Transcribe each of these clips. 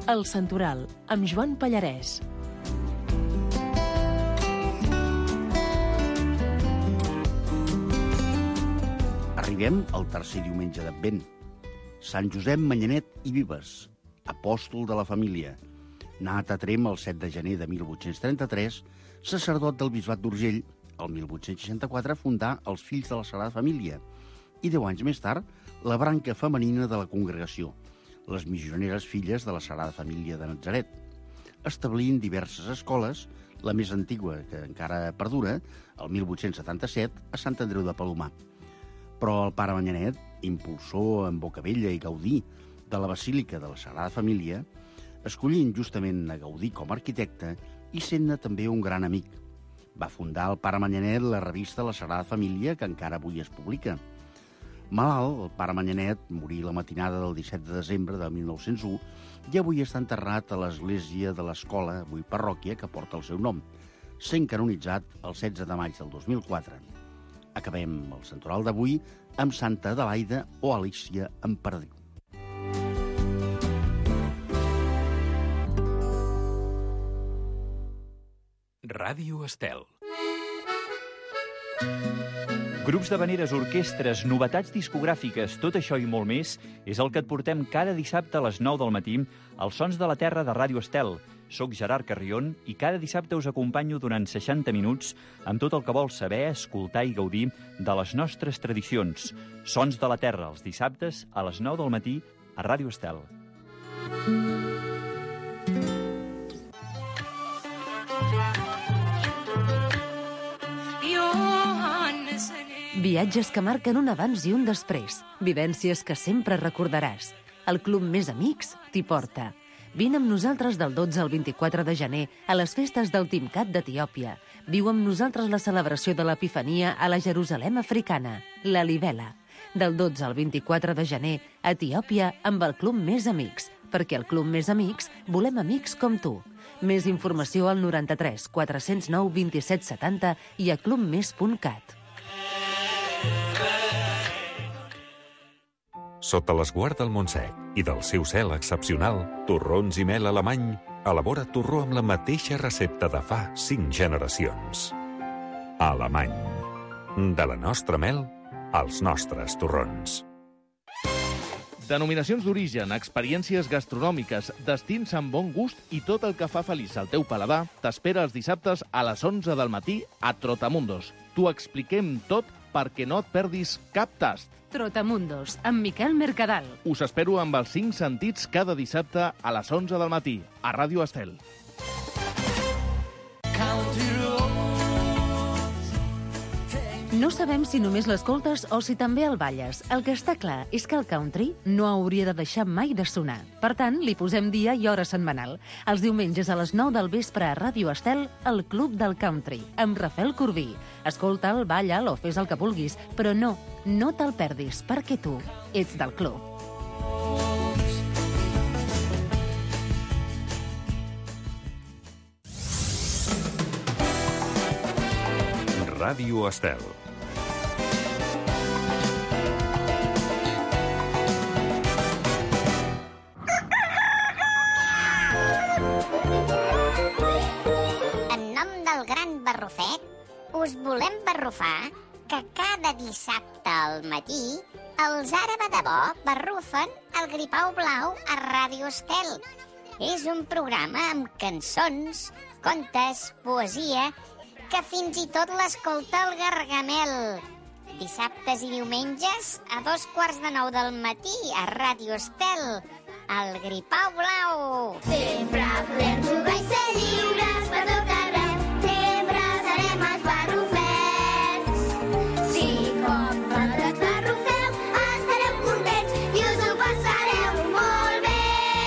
El Santoral, amb Joan Pallarès. Arribem al tercer diumenge d'Advent. Sant Josep Manyanet i Vives, apòstol de la família. Nat a Trem el 7 de gener de 1833, sacerdot del bisbat d'Urgell, el 1864 fundà els Fills de la Sagrada Família i 10 anys més tard la branca femenina de la congregació, les missioneres filles de la Sagrada Família de Natzaret, establint diverses escoles, la més antiga que encara perdura, el 1877, a Sant Andreu de Palomar. Però el pare Manyanet, impulsor en Bocabella i Gaudí de la Basílica de la Sagrada Família, escollint justament a Gaudí com a arquitecte i sent-ne també un gran amic. Va fundar el pare Manyanet la revista La Sagrada Família, que encara avui es publica. Malalt, el pare Manyanet morí la matinada del 17 de desembre de 1901 i avui està enterrat a l'església de l'Escola, avui parròquia, que porta el seu nom, sent canonitzat el 16 de maig del 2004. Acabem el santoral d'avui amb Santa Adelaida o Alícia Emperadriu. Ràdio Estel. Grups d'havaneres, orquestres, novetats discogràfiques, tot això i molt més és el que et portem cada dissabte a les 9 del matí als Sons de la Terra de Ràdio Estel. Soc Gerard Carrion i cada dissabte us acompanyo durant 60 minuts amb tot el que vols saber, escoltar i gaudir de les nostres tradicions. Sons de la Terra, els dissabtes a les 9 del matí a Ràdio Estel. Viatges que marquen un abans i un després. Vivències que sempre recordaràs. El Club Més Amics t'hi porta. Vine amb nosaltres del 12 al 24 de gener a les festes del Timcat d'Etiòpia. Viu amb nosaltres la celebració de l'Epifania a la Jerusalem africana, la Libela. Del 12 al 24 de gener a Etiòpia amb el Club Més Amics, perquè al Club Més Amics volem amics com tu. Més informació al 93 409 27 70 i a clubmes.cat. Sota l'esguard del Montsec i del seu cel excepcional, Torrons i Mel Alemany elabora torró amb la mateixa recepta de fa 5 generacions. Alemany. De la nostra mel als nostres torrons. Denominacions d'origen, experiències gastronòmiques, destins amb bon gust i tot el que fa feliç al teu paladar t'espera els dissabtes a les 11 del matí a Trotamundos. T'ho expliquem tot perquè no et perdis cap tast. Trotamundos, amb Miquel Mercadal. Us espero amb els 5 sentits cada dissabte a les 11 del matí, a Ràdio Estel. No sabem si només l'escoltes o si també el balles. El que està clar és que el country no hauria de deixar mai de sonar. Per tant, li posem dia i hora setmanal. Els diumenges a les 9 del vespre a Ràdio Estel, el Club del Country, amb Rafael Corbí. Escolta'l, balla'l o fes el que vulguis, però no te'l perdis, perquè tu ets del club. Ràdio Estel. En nom del gran Barrufet, us volem barrufar que cada dissabte al matí els Àraba de Bo barrufen el Gripau Blau a Ràdio Estel. És un programa amb cançons, contes, poesia, que fins i tot l'escolta el Gargamel. Dissabtes i diumenges a 2:45 del matí a Ràdio Estel, el Gripau Blau. Sempre podem jugar i ser lliures per tot arreu. Sempre serem els barrufets. Si com vosaltres barrufeu, estareu contents i us ho passareu molt bé.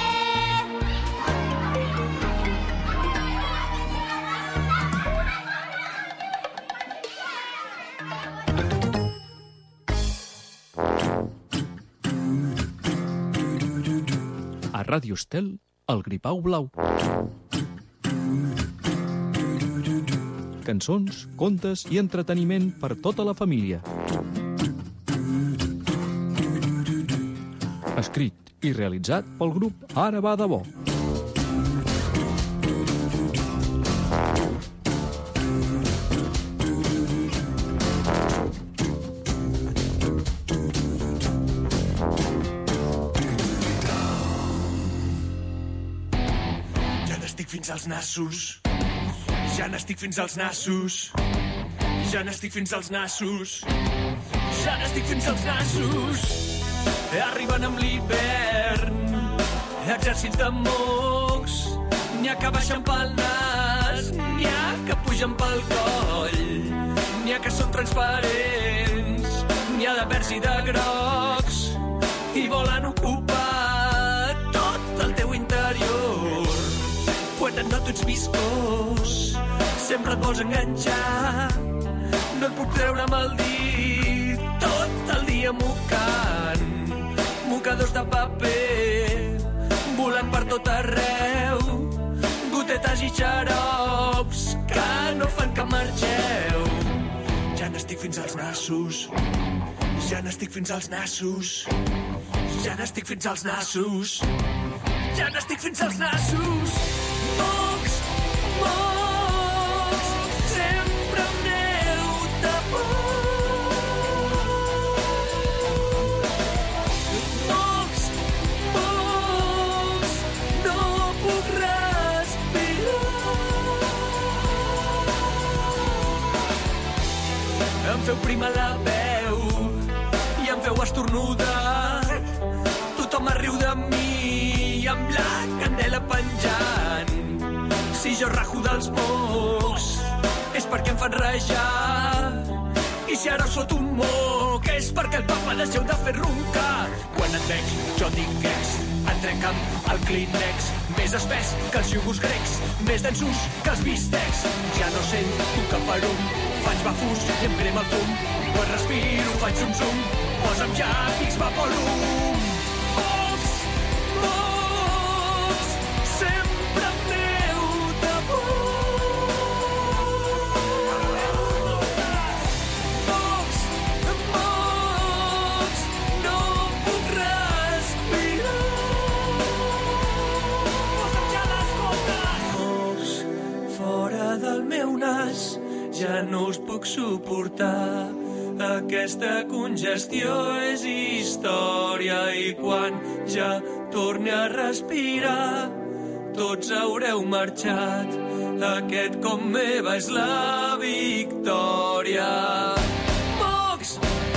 A Ràdio Estel, el Gripau Blau. Cançons, contes i entreteniment per tota la família. Escrit i realitzat pel grup Àraba de Bo. fins als nassos. Ja n'estic fins als nassos. Ja n'estic fins als nassos. Ja n'estic fins als nassos. Arriben amb l'hivern, exèrcits de mocs. N'hi ha que baixen pel nas, n'hi ha que pugen pel coll, n'hi ha que són transparents, n'hi ha de verds i de grocs, i volen ocupar tot el teu interior. Quan et noto ets viscós, sempre et vols enganxar, no et puc treure amb el dit, tot el dia mocant, mocadors de paper, volant per tot arreu, gotetes i xarops que no fan que marxeu. Ja n'estic fins als nassos, ja n'estic fins als nassos, ja n'estic fins als nassos, ja n'estic fins als nassos. Mocs, mocs, sempre em neu de por. Mocs, mocs, no puc respirar. Em feu primar la veu i em feu estornudar. Tothom es riu de mi amb la candela penjant. Si jo rajo dels mocs és perquè em fan rajar. I si ara sot un moc és perquè el papa deixeu de fer roncar. Quan et veig jo dic ex, et trec amb el clínex, més espès que els iogurts grecs, més densos que els bistecs. Ja no sento cap arum, faig bafús i em crema el fum. Quan respiro faig zum-zum, posa'm ja X Vaporum. Mocs, mocs, sempre em neu de por. Mocs, mocs, no puc respirar. Posa'm ja les gotes. Mocs, fora del meu nas, ja no us puc suportar. Aquesta congestió és història i quan ja torni a respirar tots haureu marxat. Aquest cop meva és la victòria. Mocs,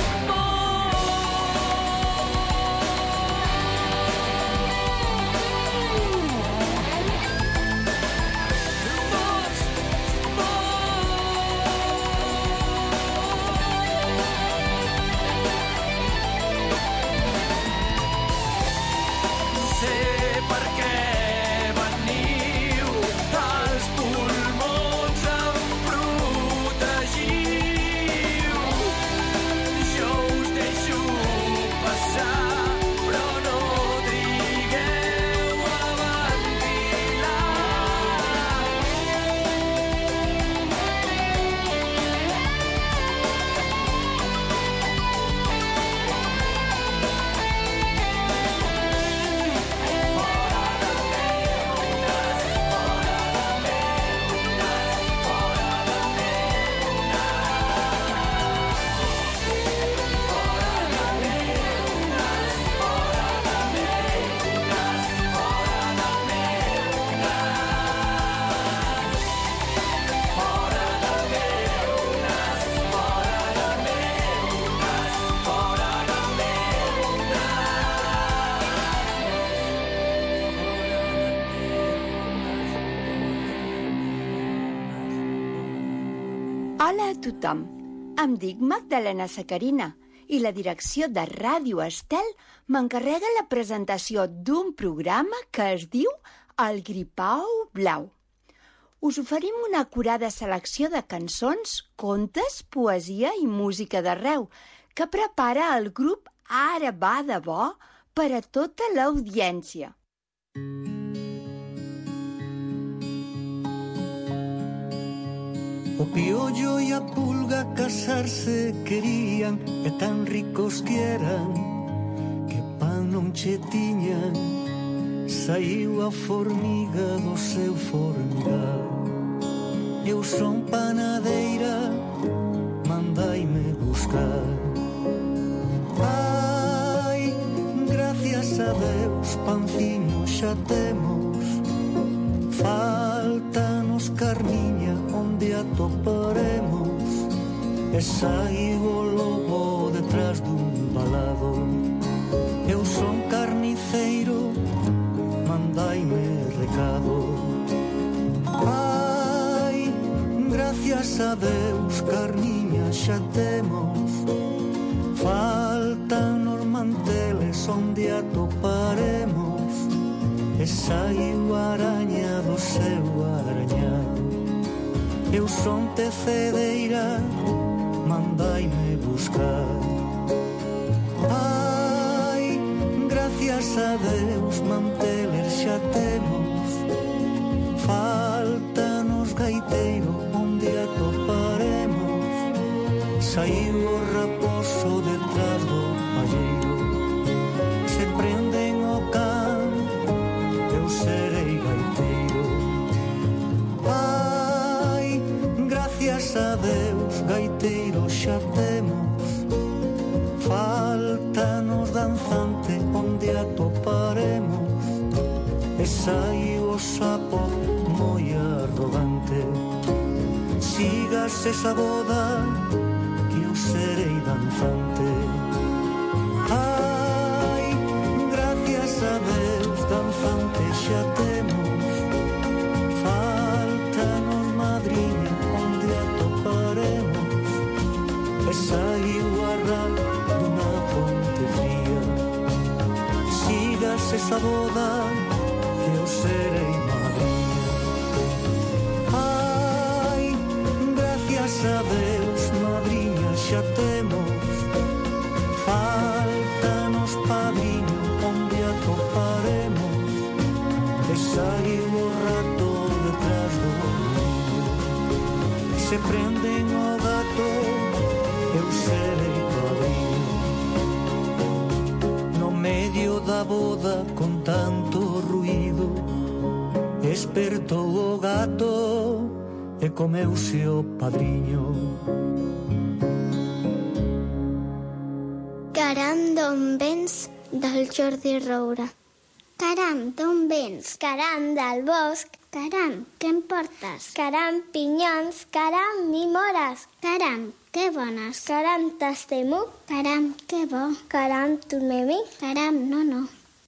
Hola a tothom, em dic Magdalena Sacarina i la direcció de Ràdio Estel m'encarrega la presentació d'un programa que es diu El Gripau Blau. Us oferim una acurada selecció de cançons, contes, poesia i música d'arreu que prepara el grup Ara va de bo per a tota l'audiència. O piollo y a pulga casarse querían, e tan ricos que eran, que pan non che tiñan. Saiu a formiga do seu formigal. Eu son panadeira, mandaime buscar. Ai, gracias a Deus, panciño xa temos. Deus, carniña, onde atoparemos e saigo lobo detrás dun balado. Eu son carniceiro, mandaime recado. Ai, gracias a Deus, carniña, xa temos. Faltan os manteles onde atoparemos e saiu a araña do seu arañado. Eu son tecedeira, mandaime buscar. Ai, gracias a Deus, manteles xa temos. Faltan os gaiteiros onde atoparemos. Saiu o raposo detrás do palleiro. Se prenden o can, eu serei gaiteiro. Ai, gracias a Deus, gaiteiro xa temos. Falta-nos danzante onde atoparemos. E saiu o sapo moi arrogante. Sigas esa boda, que eu serei danzante. Ai, gracias a Deus, danzante xa temos. Falta-nos madriña onde atoparemos. E saiu a rap dunha fonte fría. Sigas esa boda, que eu serei madriña. Ai, gracias a Deus, madriña xa temos. Falta-nos padriño onde atoparemos. E saiu o rato detrás do niño. Se prenden o gato, eu serei padriño. No medio da boda con tanto ruído, espertou o gato e comeuse o padriño. Caram, d'on vens? Del Jordi Roura. Caram, d'on vens? Caram, del bosc. Caram, què em portes? Caram, pinyons. Caram, ni mores. Caram, que bones. Caram, t'estimo. Caram, que bo. Caram, tornem-hi. Caram, no.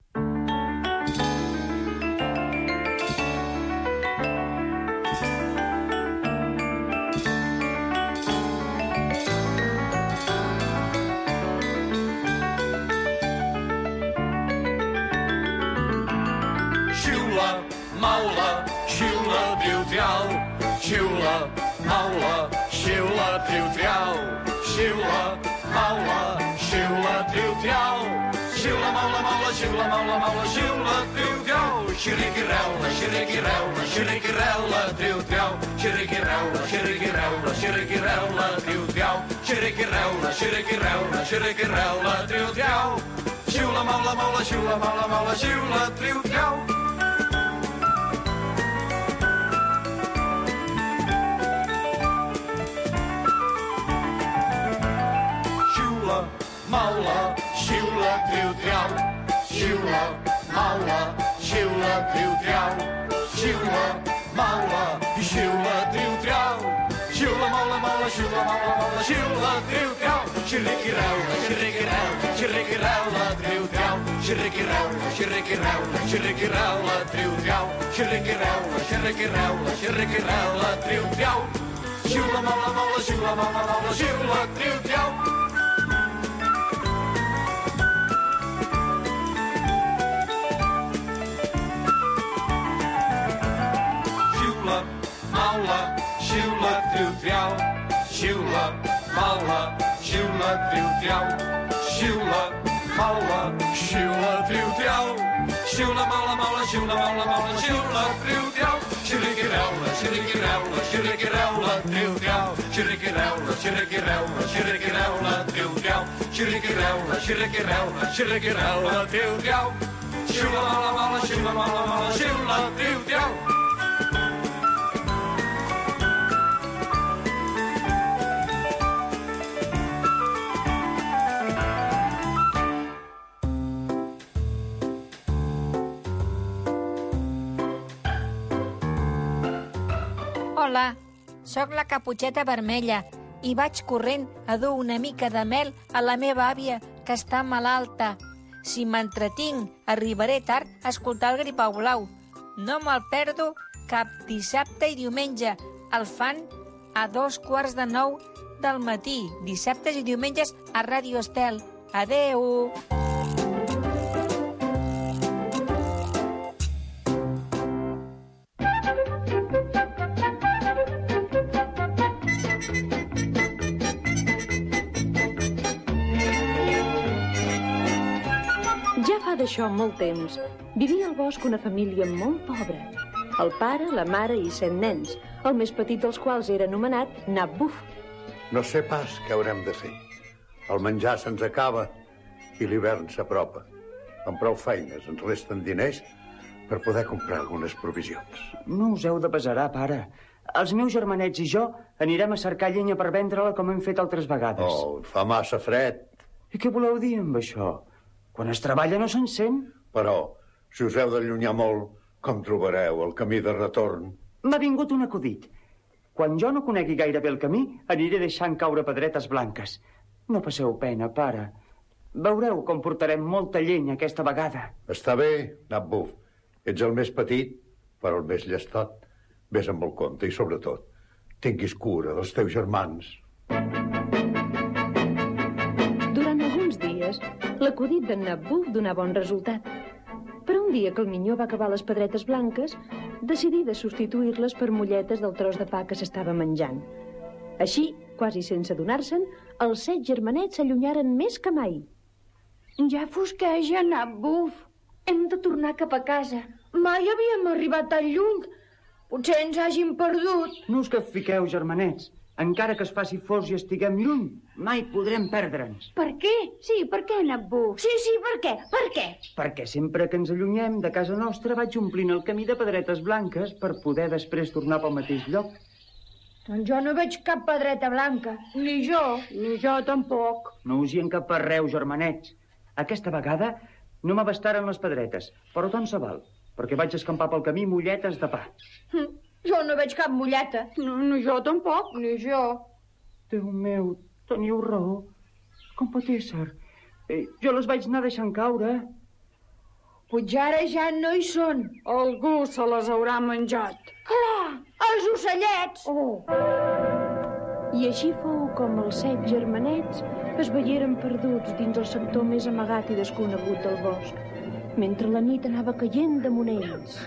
Maula, xiula, triu-triau. Xiula, maula, xiula, triu-triau. Xiula, maula, xiula, triu-triau. Xiula, maula, maula, xiula, maula, maula, xiula, triu-triau. Xiriqui-reula, xiriqui-reula, xiriqui-reula, triu-triau. Xiriqui-reula, xiriqui-reula, xiriqui-reula, triu-triau. Xiriqui-reula, xiriqui-reula, xiriqui-reula, triu-triau. Xiula, maula, maula, xiula, maula, maula, xiula, triu-triau. Maula, xiula, triu-triau. Xiula, maula, xiula, triu-triau. Xiula, maula, xiula, triu-triau. Xiula, maula, maula, xiula, maula, maula, xiula, triu-triau. Xiriqui-reula, xiriqui-reula, xiriqui-reula, triu-triau. Xiriqui-reula, xiriqui-reula, xiriqui-reula, triu-triau. Xiriqui-reula, xiriqui-reula, xiriqui-reula, triu-triau. Xiula, maula, maula, xiula, maula, maula, xiula, triu-triau. Maula, xiula, triu-triau. Xiula, maula, xiula, triu-triau. Xiula, maula, xiula, triu-triau. Xiula, maula, maula, xiula, maula, maula, xiula, triu-triau. Xiriqui-reula, xiriqui-reula, xiriqui-reula, triu-triau. Xiriqui-reula, xiriqui-reula, xiriqui-reula, triu-triau. Xiriqui-reula, xiriqui-reula, xiriqui-reula, triu-triau. Xiula, maula, maula, xiula, maula, maula, xiula, triu-triau. Hola, sóc la Caputxeta Vermella i vaig corrent a dur una mica de mel a la meva àvia, que està malalta. Si m'entretinc, arribaré tard a escoltar el Gripau Blau. No me'l perdo cap dissabte i diumenge. El fan a 8:45 del matí, dissabtes i diumenges a Ràdio Estel. Adeu! Ja fa d'això molt temps. Vivia al bosc una família molt pobra. El pare, la mare i 7 nens, el més petit dels quals era anomenat Nap Buf. No sé pas què haurem de fer. El menjar se'ns acaba i l'hivern s'apropa. Amb prou feines ens resten diners per poder comprar algunes provisions. No us heu de pesarar, pare. Els meus germanets i jo anirem a cercar llenya per vendre-la com hem fet altres vegades. Oh, fa massa fred. I què voleu dir amb això? Quan es treballa no s'encén? Però, si us heu d'allunyar molt, com trobareu el camí de retorn? M'ha vingut un acudit. Quan jo no conegui gaire bé el camí, aniré deixant caure pedretes blanques. No passeu pena, pare. Veureu com portarem molta llenya aquesta vegada. Està bé, Nap Buf. Ets el més petit, però el més llestot. Ves amb el compte i, sobretot, tinguis cura dels teus germans. Durant alguns dies, l'acudit d'en Nap Buf donava bon resultat. Però un dia que el minyó va acabar les pedretes blanques, decidí de substituir-les per molletes del tros de pa que s'estava menjant. Així, quasi sense adonar-se'n, els 7 germanets s'allunyaren més que mai. Ja fosqueja, Nap Buf. Hem de tornar cap a casa. Mai havíem arribat tan lluny. Potser ens hàgim perdut. No us capfiqueu, germanets. Encara que es faci fos i estiguem lluny, mai podrem perdre'ns. Per què? Sí, per què, Nap Buf? Sí, per què? Per què? Perquè sempre que ens allunyem de casa nostra vaig omplint el camí de pedretes blanques per poder després tornar pel mateix lloc. Doncs jo no veig cap pedreta blanca. Ni jo tampoc. No us hi encaparreu, germanets. Aquesta vegada no m'abastaren les pedretes, però tant se val, perquè vaig escampar pel camí molletes de pa. Jo no veig cap molleta. No, jo tampoc. Ni jo. Déu meu, teniu raó. Com pot ésser? Jo les vaig anar deixant caure. Potser ara ja no hi són. Algú se les haurà menjat. Clar, els ocellets. Oh. I així fou com els 7 germanets es veieren perduts dins el sector més amagat i desconegut del bosc, mentre la nit anava caient damunt ells.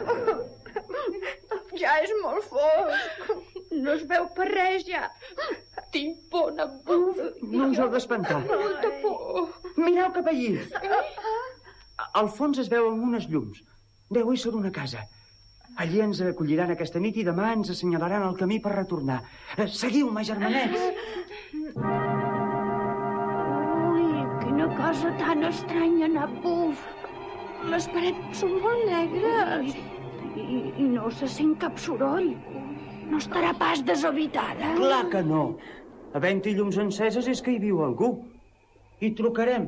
Ja és molt fosc. No es veu per res, ja. Tinc por, Nap Buf. No us heu d'espantar. Molta por. Mireu cap allí. Al fons es veuen unes llums. Deu ésser una casa. Allí ens acolliran aquesta nit i demà ens assenyalaran el camí per retornar. Seguiu-me, germanets. Ui, quina cosa tan estranya, Nap Buf. Les parets són molt negres. I no se sent cap soroll. No estarà pas deshabitada. Clar que no. Havent-hi llums enceses és que hi viu algú. Hi trucarem.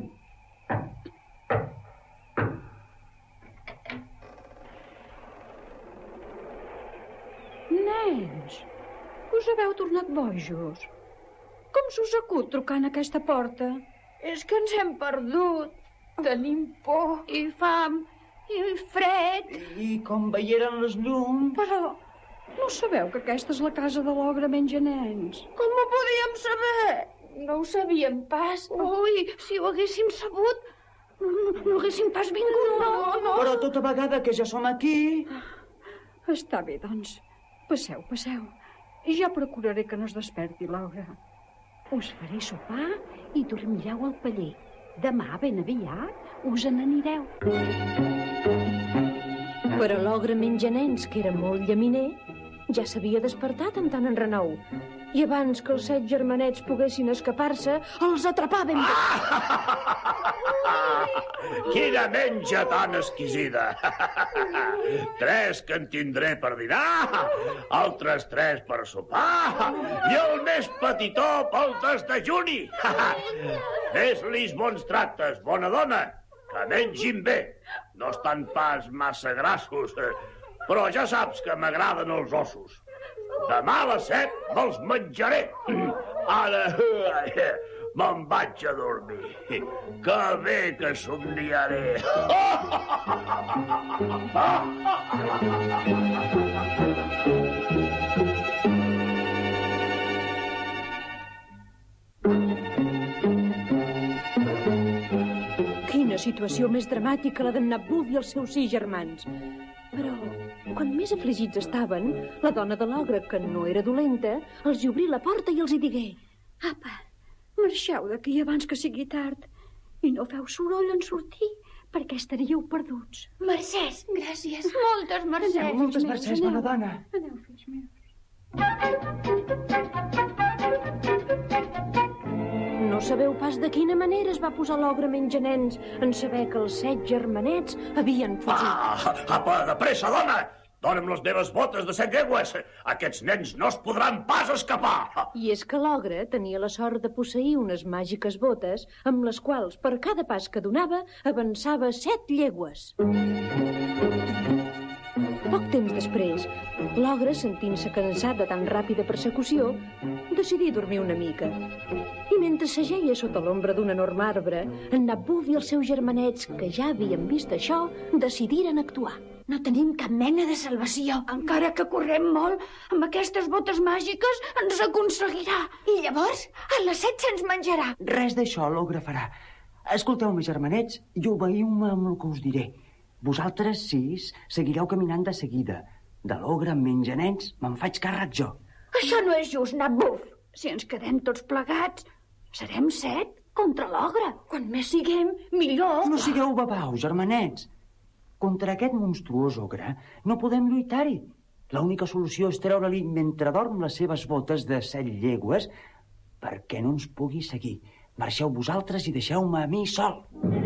Nens, us haveu tornat bojos. Com s'us acut trucant a aquesta porta? És que ens hem perdut. Tenim por i fam i fred. I com veieren les llums... Però no sabeu que aquesta és la casa de l'ogre Menjanens? Com ho podíem saber? No ho sabíem pas. Ui, si ho haguéssim sabut, no haguéssim pas vingut. No. Però tota vegada que ja som aquí... Està bé, doncs. Passeu. Ja procuraré que no es desperti l'ogre. Us faré sopar i dormireu al paller. Demà, ben aviat, us n'anireu. Però l'ogre Menjanens, que era molt llaminer, ja s'havia despertat amb tant enrenou. I abans que els 7 germanets poguessin escapar-se, els atrapàvem. Quina menja tan exquisida! 3 que en tindré per dinar, altres 3 per sopar, i el més petitó pel desdejuni. Fes-lis bons tractes, bona dona, que mengin bé. No estan pas massa grassos, però ja saps que m'agraden els ossos. Demà a les 7 me'ls menjaré. Ara me'n vaig a dormir. Que bé que somniaré. Quina situació més dramàtica, la d'en Nabuf i els seus 6 germans. Però, quan més afligits estaven, la dona de l'ogre, que no era dolenta, els hi obrí la porta i els hi digué: Apa, marxeu d'aquí abans que sigui tard i no feu soroll en sortir, perquè estaríeu perduts. Mercès, gràcies. Moltes mercès. Adéu, moltes mercès, bona dona. Adéu, fills meus. No sabeu pas de quina manera es va posar l'ogre menjanens en saber que els 7 germanets havien fugit. Apa, de pressa, dona! Dóna'm les meves botes de 7 llegües. Aquests nens no es podran pas escapar. I és que l'ogre tenia la sort de posseir unes màgiques botes amb les quals, per cada pas que donava, avançava 7 llegües. Poc temps després, l'ogre, sentint-se cansat de tan ràpida persecució, decidí dormir una mica. I mentre s'ajeia sota l'ombra d'un enorme arbre, en Nabuf i els seus germanets, que ja havien vist això, decidiren actuar. No tenim cap mena de salvació. Encara que correm molt, amb aquestes botes màgiques ens aconseguirà. I llavors, a les 7 se'ns menjarà. Res d'això l'ogre farà. Escolteu-me, germanets, i obeiu-me amb el que us diré. Vosaltres 6 seguireu caminant de seguida. De l'ogre amb menjanens me'n faig càrrec jo. Això no és just, Nabuf. Si ens quedem tots plegats, serem 7 contra l'ogre. Quan més siguem, millor. No sigueu babaus, germanets. Contra aquest monstruós ogre no podem lluitar-hi. L'única solució és treure-li mentre dorm les seves botes de 7 llegües perquè no ens pugui seguir. Marxeu vosaltres i deixeu-me a mi sol.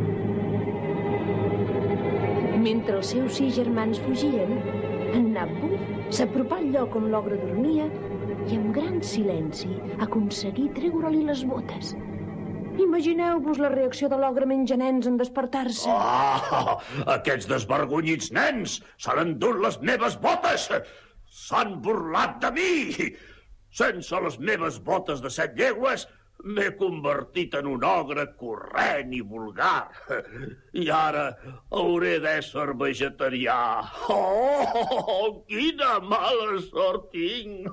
Mentre els seus 6 germans fugien, en Nabuf s'apropà al lloc on l'ogre dormia i amb gran silenci aconseguí treure-li les botes. Imagineu-vos la reacció de l'ogre menjanens en despertar-se. Aquests desvergonyits nens s'han endut les meves botes! S'han burlat de mi! Sense les meves botes de 7 llegües m'he convertit en un ogre corrent i vulgar. I ara hauré d'ésser vegetarià. Oh, quina mala sort tinc!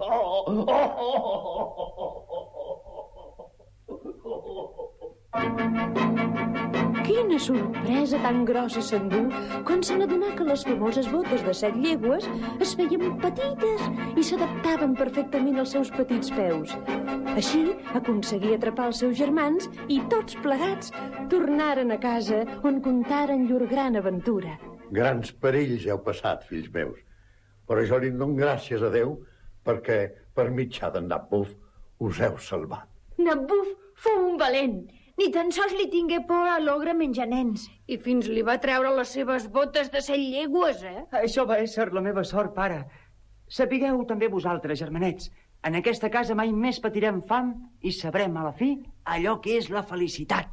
Quina sorpresa tan grossa s'endú quan se n'adonà que les famoses botes de 7 llegües es feien petites i s'adaptaven perfectament als seus petits peus. Així aconseguí atrapar els seus germans i tots plegats tornaren a casa on contaren llur gran aventura. Grans perills heu passat, fills meus, però jo li dono gràcies a Déu perquè per mitjà d'en Nabuf us heu salvat. Nabuf fou un valent. Ni tan sols li tingué por a l'ogre menjanens. I fins li va treure les seves botes de 7 llegües, Això va ésser la meva sort, pare. Sapigueu també vosaltres, germanets, en aquesta casa mai més patirem fam i sabrem a la fi allò que és la felicitat.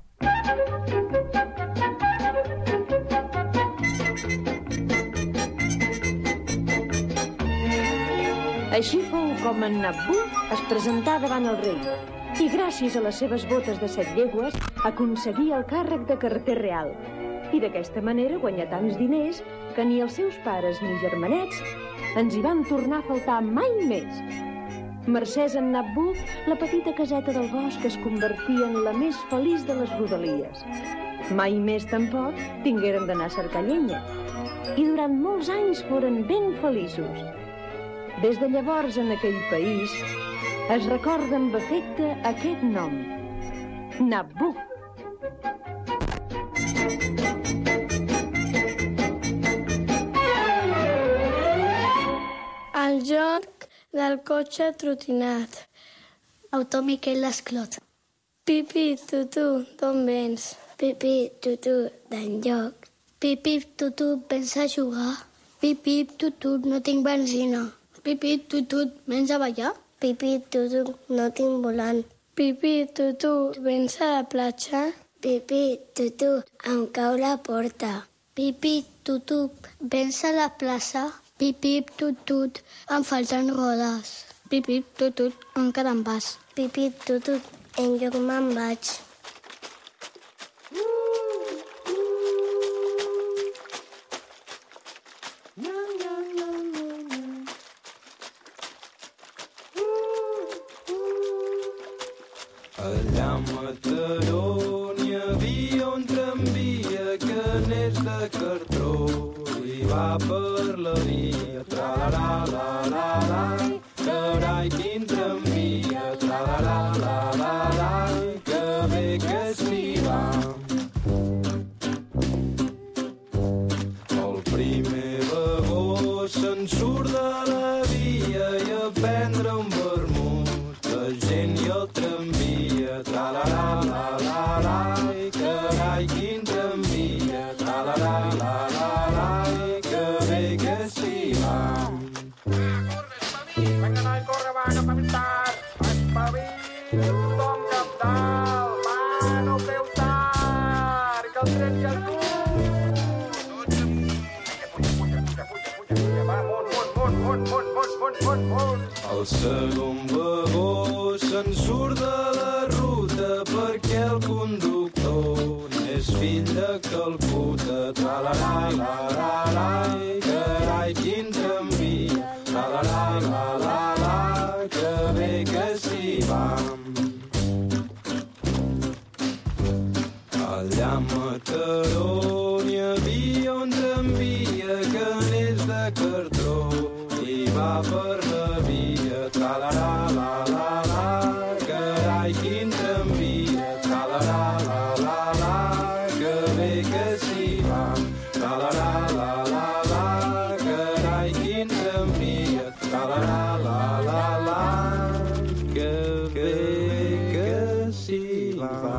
Així fou com en Nabuf es presentà davant el rei i gràcies a les seves botes de 7 llegües aconseguia el càrrec de carreter real. I d'aquesta manera guanyà tants diners que ni els seus pares ni germanets ens hi van tornar a faltar mai més. Mercès en Nabuf, la petita caseta del bosc es convertia en la més feliç de les rodalies. Mai més tampoc tingueren d'anar a cercar llenya. I durant molts anys foren ben feliços. Des de llavors en aquell país es recorda amb afecte aquest nom, Nabuf. El joc del cotxe trotinat. Autor Miquel Lesclot. Pipi, tutu, d'on vens? Pipi, tutu, d'enlloc. Pipi, tutu, vens a jugar? Pipi, tutu, no tinc benzina. Pipi, tutu, vens a ballar? Pipi, tutu, no tinc volant. Pipi, tutu, vens a la platja? Pipi, tutu, em cau la porta. Pipi, tutu, vens a la plaça? Pipi, tutu, em falten rodes. Pipip, tutut, encara em vas. Pipip, tutut, enlloc me'n vaig. Allà a Mataró n'hi havia un tramvia que n'és de cartró i va per la via. Tra-la-la-la-la-la, carai, quin tramvia. Tra-la-la-la-la-la, que bé que s'hi va. El primer vagó se'n surt de la via i a prendre un vermut. La gent i el tramvia. Tra-la-la-la-la-la, carai, quin tramvia. Tra-la-la-la-la-la, que bé que s'hi va. Vinga, noi, corre, va, que fem tard. Espavil, tothom cap dalt. Va, no feu tard, que el tren ja és dur. Puja, va, munt. El segon vagó se'n surt de la ruta perquè el conductor n'és fill de Calcuta. Tra-la-la-la-la-la, carai, quin tramvia. Tra-la-la-la-la-la, que bé que s'hi va. Allà a Mataró n'hi havia un tramvia que n'és de cartró i va per la via. Tra-la-la-la-la-la, carai, quin tramvia. Tra-la-la-la-la-la, que bé que s'hi va. Tra-la-la-la-la-la, carai, quin tramvia. Tra-la-la-la-la-la, que bé que s'hi va.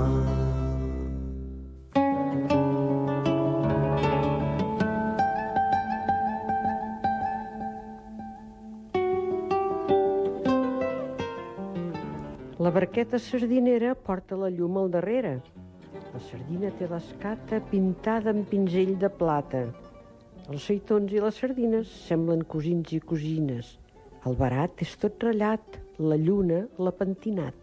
La barqueta sardinera porta la llum al darrere. La sardina té l'escata pintada amb pinzell de plata. Els seitons i les sardines semblen cosins i cosines. El barat és tot ratllat, la lluna l'ha pentinat.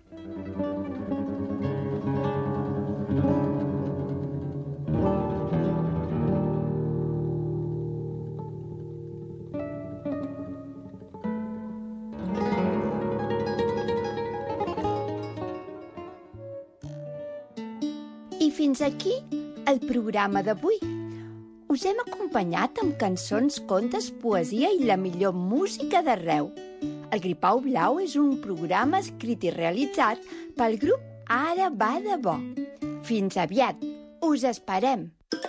I fins aquí el programa d'avui. Us hem acompanyat amb cançons, contes, poesia i la millor música d'arreu. El Gripau Blau és un programa escrit i realitzat pel grup Ara va de bo. Fins aviat. Us esperem.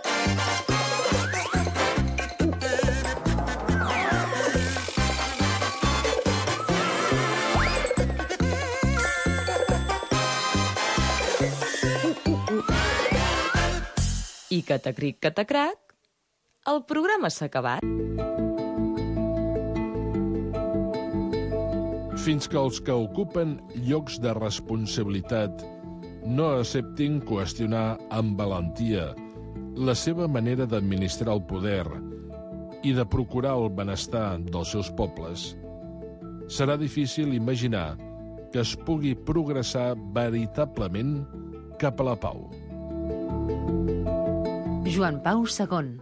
I catacric, catacrac, el programa s'ha acabat. Fins que els que ocupen llocs de responsabilitat no acceptin qüestionar amb valentia la seva manera d'administrar el poder i de procurar el benestar dels seus pobles, serà difícil imaginar que es pugui progressar veritablement cap a la pau. Joan Pau II.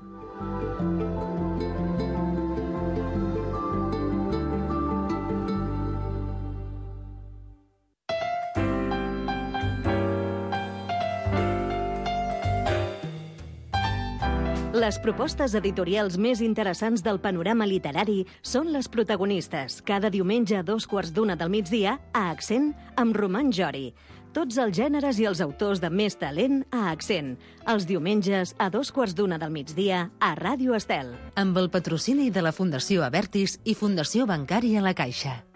Les propostes editorials més interessants del panorama literari són les protagonistes, cada diumenge a 2:15 del migdia, a Accent, amb Roman Jori. Tots els gèneres i els autors de més talent a Accent. Els diumenges a 2:15 del migdia a Ràdio Estel. Amb el patrocini de la Fundació Abertis i Fundació Bancària La Caixa.